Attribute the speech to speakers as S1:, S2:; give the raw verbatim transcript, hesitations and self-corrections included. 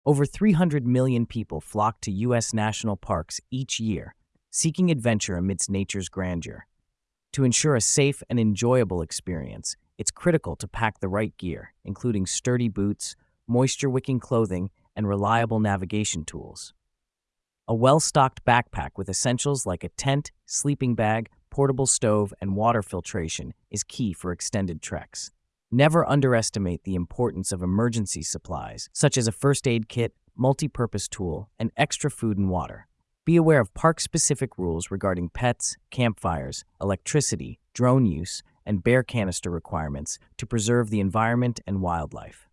S1: Over three hundred million people flock to U S national parks each year, seeking adventure amidst nature's grandeur. To ensure a safe and enjoyable experience, it's critical to pack the right gear, including sturdy boots, moisture-wicking clothing, and reliable navigation tools. A well-stocked backpack with essentials like a tent, sleeping bag, portable stove, and water filtration is key for extended treks. Never underestimate the importance of emergency supplies, such as a first aid kit, multi-purpose tool, and extra food and water. Be aware of park-specific rules regarding pets, campfires, electricity, drone use, and bear canister requirements to preserve the environment and wildlife.